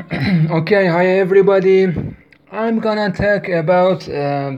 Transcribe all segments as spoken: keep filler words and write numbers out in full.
Okay, hi everybody. I'm gonna talk about uh,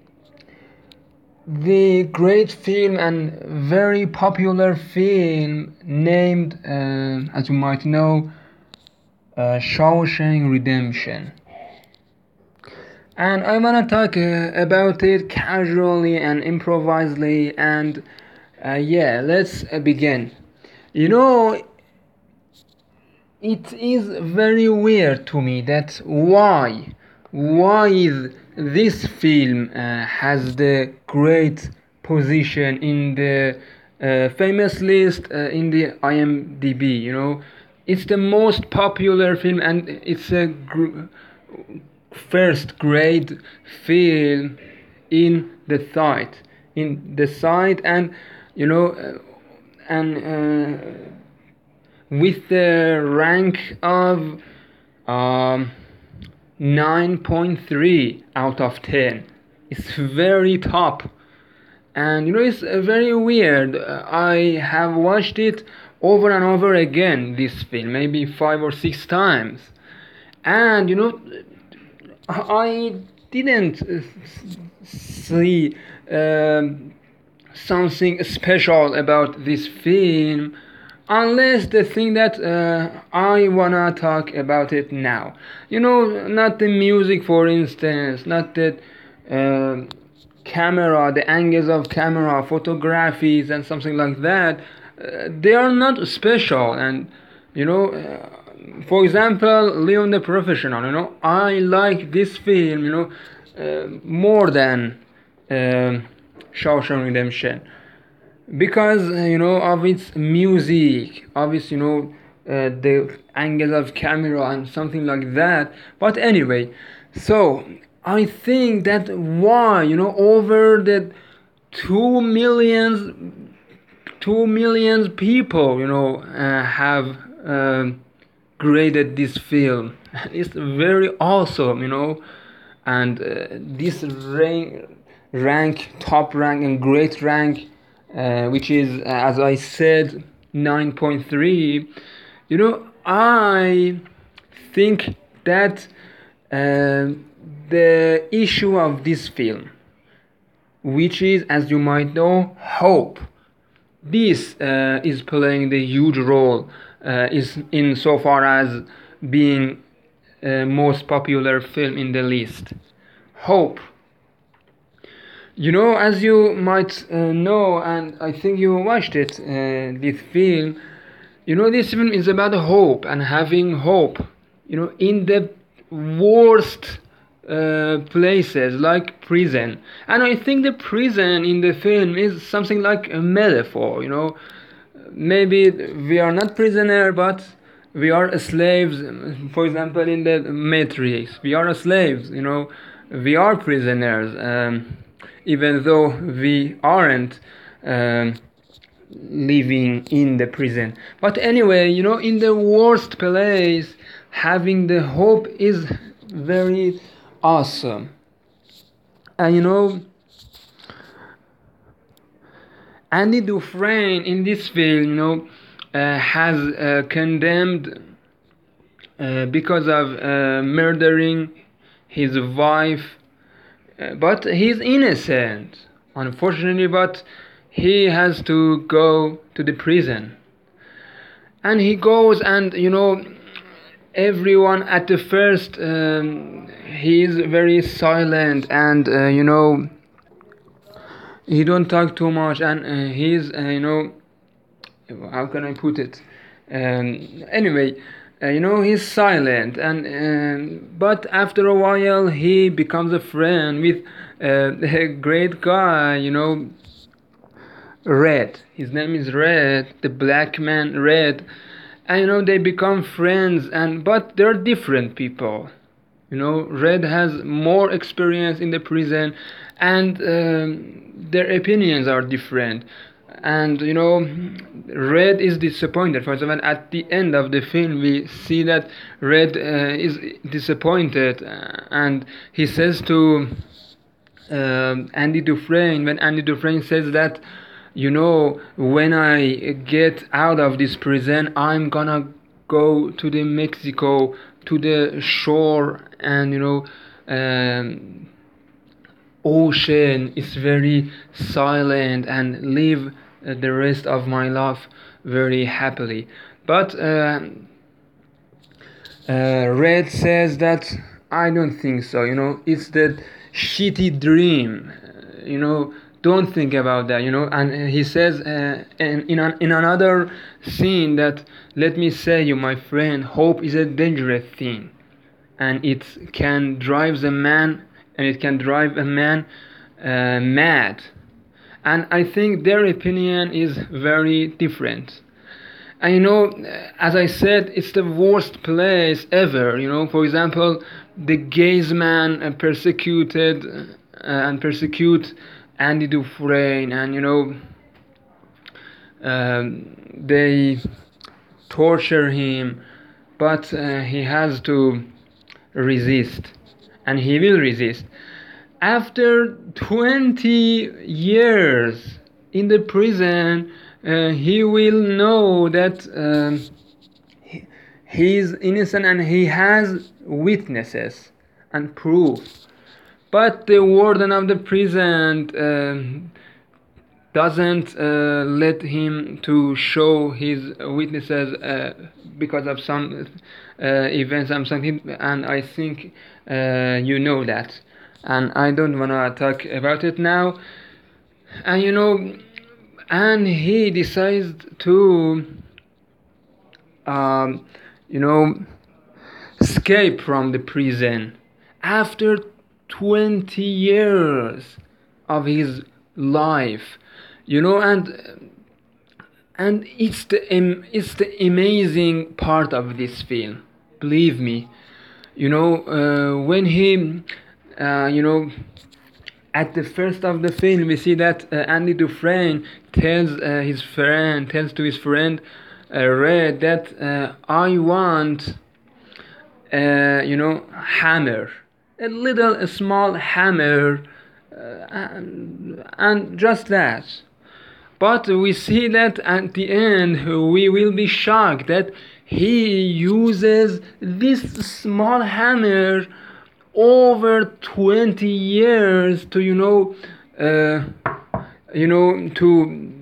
the great film and very popular film named, uh, as you might know, uh, Shawshank Redemption. And I wanna talk uh, about it casually and improvisedly. And uh, yeah, let's uh, begin. You know, it is very weird to me that why why is this film uh, has the great position in the uh, famous list uh, in the I M D B. You know, it's the most popular film and it's a gr- first grade film in the site in the site and you know uh, and uh, with the rank of um, nine point three out of ten. It's very top. And you know, it's uh, very weird. Uh, I have watched it over and over again, this film, maybe five or six times. And you know, I didn't uh, see um, something special about this film unless the thing that uh, I wanna talk about it now. You know, not the music, for instance, not the uh, camera, the angles of camera, photographies, and something like that. Uh, they are not special, and you know. Uh, for example, Leon the Professional. You know, I like this film. You know, uh, more than um Shawshank Redemption because uh, you know of its music, of its you know uh, the angle of camera and something like that. But anyway, so I think that why you know over the two millions two millions people you know uh, have um graded this film. It's very awesome, you know, and uh, this rank, rank, top rank, and great rank, uh, which is, uh, as I said, nine point three. You know, I think that uh, the issue of this film, which is, as you might know, hope. This uh, is playing the huge role uh, is in so far as being uh, most popular film in the list. Hope. You know, as you might uh, know, and I think you watched it, uh, this film. You know, this film is about hope and having hope. You know, in the worst uh, places like prison. And I think the prison in the film is something like a metaphor. You know, maybe we are not prisoner, but we are slaves. For example, in the Matrix, we are slaves. You know, we are prisoners, um, even though we aren't. Um, living in the prison. But anyway, you know, in the worst place, having the hope is very awesome. And you know, Andy Dufresne in this film, you know, uh, has uh, condemned uh, because of uh, murdering his wife, uh, but he's innocent, unfortunately. But he has to go to the prison, and he goes, and you know, everyone at the first um, he is very silent and uh, you know he don't talk too much and uh, he's uh, you know how can I put it um, anyway uh, you know he's silent and um, but after a while he becomes a friend with uh, a great guy, you know, Red. His name is Red, the black man Red. And you know they become friends, and but they're different people. You know, Red has more experience in the prison, and um, their opinions are different. And you know, Red is disappointed. For example, at the end of the film, we see that Red uh, is disappointed, uh, and he says to um, Andy Dufresne, when Andy Dufresne says that, you know, when I get out of this prison, I'm gonna go to the Mexico, to the shore, and you know um, ocean is very silent, and live uh, the rest of my life very happily. But uh, uh, Red says that I don't think so. You know, it's the shitty dream. Uh, you know, don't think about that. You know, and he says uh, in in, an, in another scene that, let me say you, my friend, hope is a dangerous thing, and it can drive a man, and it can drive a man uh, mad. And I think their opinion is very different. And you know, as I said, it's the worst place ever. You know, for example, the gays man uh, persecuted uh, and persecute Andy Dufresne, and you know, um, they torture him, but uh, he has to resist, and he will resist. After twenty years in the prison, uh, he will know that um, he, he is innocent, and he has witnesses and proof. But the warden of the prison uh, doesn't uh, let him to show his witnesses uh, because of some uh, events and something, and I think uh, you know that, and I don't want to talk about it now. And you know, and he decides to um, you know escape from the prison after twenty years of his life. You know, and and it's the um, it's the amazing part of this film, believe me. You know, uh, when he uh, you know at the first of the film, we see that uh, Andy Dufresne tells uh, his friend tells to his friend uh, Red that uh, I want uh, you know hammer, a little a small hammer, uh, and, and just that. But we see that at the end we will be shocked that he uses this small hammer over twenty years to you know uh, you know to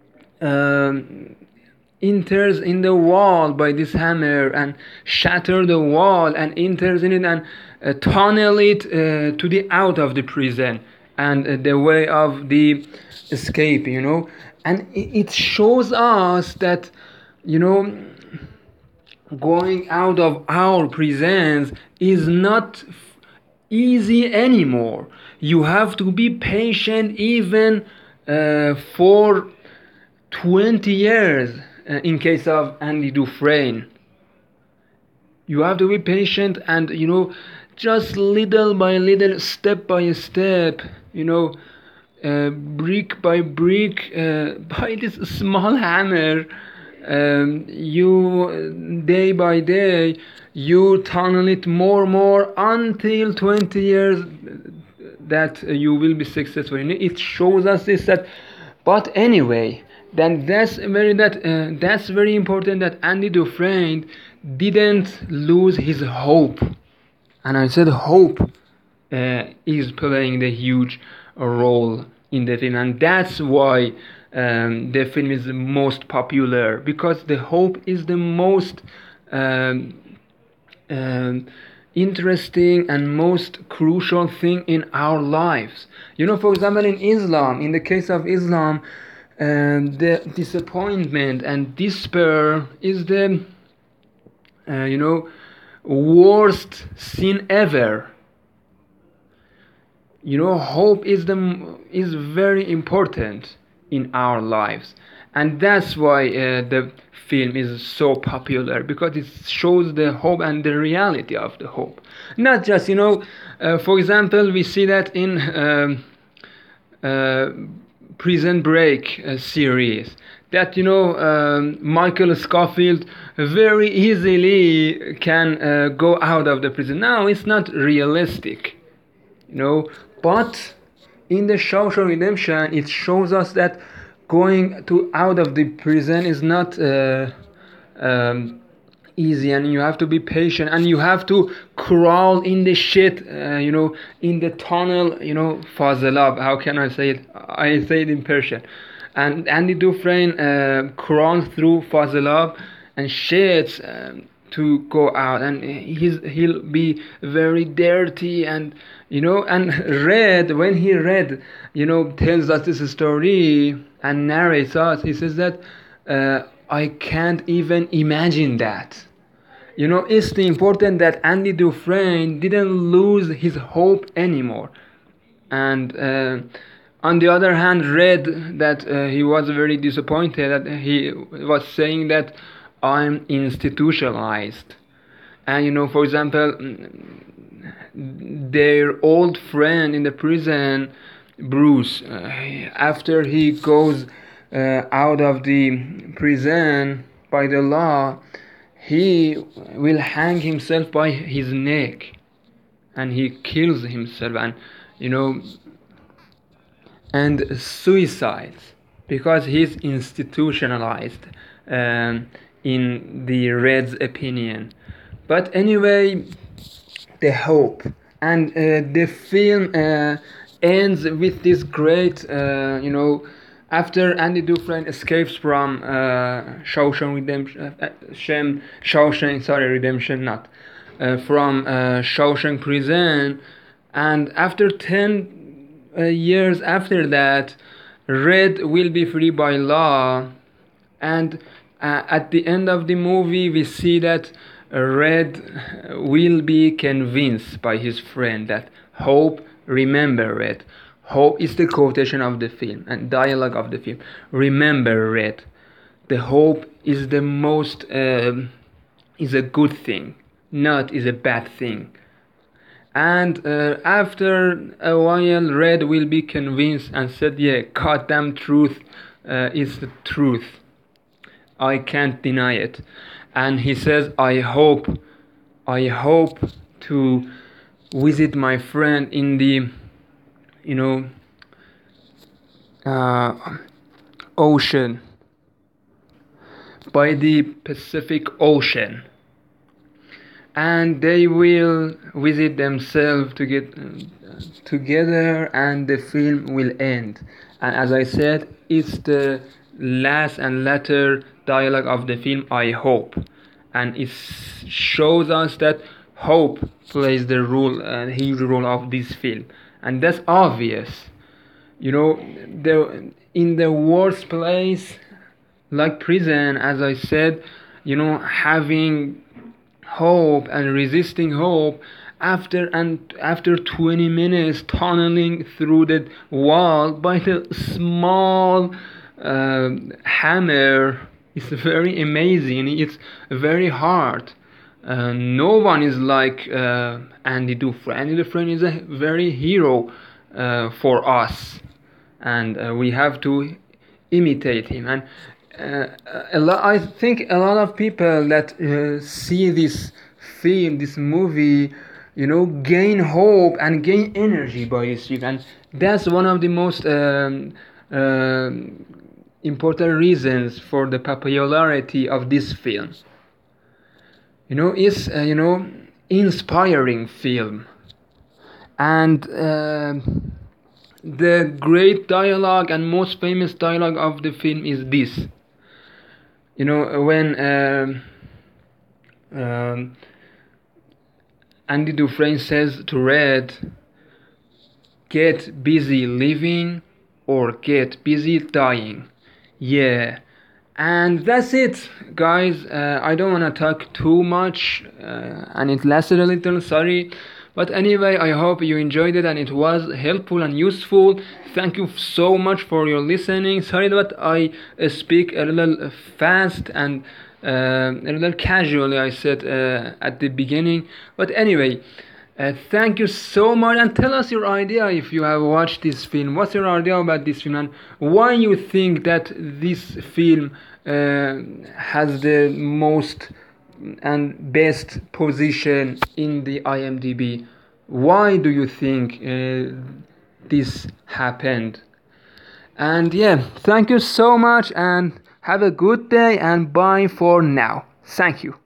um, enters in the wall by this hammer, and shatter the wall, and enters in it, and uh, tunnel it uh, to the out of the prison, and uh, the way of the escape. You know, and it shows us that you know going out of our prisons is not easy anymore. You have to be patient even uh, for twenty years. Uh, in case of Andy Dufresne, you have to be patient, and you know just little by little, step by step, you know uh, brick by brick, uh, by this small hammer, um, you day by day you tunnel it more and more until twenty years that you will be successful. It shows us this, that but anyway, then that's very that uh, that's very important, that Andy Dufresne didn't lose his hope. And I said hope uh, is playing the huge role in the film, and that's why um, the film is the most popular, because the hope is the most um, um, interesting and most crucial thing in our lives. You know, for example, in Islam, in the case of Islam, um, the disappointment and despair is the uh, you know worst sin ever. You know, hope is the is very important in our lives, and that's why uh, the film is so popular, because it shows the hope and the reality of the hope. Not just, you know, uh, for example, we see that in um, uh, Prison Break uh, series, that you know um, Michael Scofield very easily can uh, go out of the prison. Now it's not realistic, you know, but in the Shawshank Redemption it shows us that going to out of the prison is not uh, um, easy, and you have to be patient, and you have to crawl in the shit, uh, you know, in the tunnel, you know, fazalab. How can I say it? I say it in Persian. And Andy Dufresne uh, crawls through fazalab and shits um, to go out, and he's he'll be very dirty, and you know, and Red, when he read, you know, tells us this story and narrates us, he says that uh, I can't even imagine that. You know, it's important that Andy Dufresne didn't lose his hope anymore. And uh, on the other hand, Red, that uh, he was very disappointed, that he was saying that I'm institutionalized. And you know, for example, their old friend in the prison, Bruce, uh, after he goes uh, out of the prison by the law, he will hang himself by his neck, and he kills himself, and you know, and suicides, because he's institutionalized um, in the Red's opinion. But anyway, the hope, and uh, the film uh, ends with this great, uh, you know, after Andy Dufresne escapes from uh, Shawshank Redemption, uh, Shem, Shawshank, sorry, Redemption, not uh, from uh, Shawshank prison, and after ten uh, years after that, Red will be free by law, and uh, at the end of the movie, we see that Red will be convinced by his friend that hope, remember Red. Hope is the quotation of the film and dialogue of the film. Remember Red. The hope is the most, uh, is a good thing, not is a bad thing. And uh, after a while, Red will be convinced and said, yeah, goddamn truth uh, is the truth. I can't deny it. And he says, I hope, I hope to visit my friend in the, you know, uh, ocean, by the Pacific Ocean. And they will visit themselves to get uh, together, and the film will end. And as I said, it's the last and latter dialogue of the film, I hope, and it shows us that hope plays the role, a uh, huge role of this film, and that's obvious. You know, the in the worst place like prison, as I said, you know, having hope and resisting hope, after and after twenty minutes tunneling through the wall by the small uh, hammer, it's very amazing. It's very hard. Uh, no one is like uh, Andy Dufresne. Andy Dufresne is a very hero uh, for us, and uh, we have to imitate him. And uh, a lot, I think a lot of people that uh, see this film, this movie, you know, gain hope and gain energy by this film, and that's one of the most um, uh, important reasons for the popularity of this film. You know, it's uh, you know, inspiring film, and uh, the great dialogue and most famous dialogue of the film is this. You know, when uh, um, Andy Dufresne says to Red, get busy living or get busy dying. Yeah, and that's it, guys. uh, I don't want to talk too much, uh, and it lasted a little, sorry, but anyway, I hope you enjoyed it and it was helpful and useful. Thank you so much for your listening. Sorry that I uh, speak a little fast and uh, a little casually, I said uh, at the beginning, but anyway, Uh, thank you so much, and tell us your idea if you have watched this film. What's your idea about this film, and why you think that this film uh, has the most and best position in the I M D B? Why do you think uh, this happened? And yeah, thank you so much, and have a good day, and bye for now. Thank you.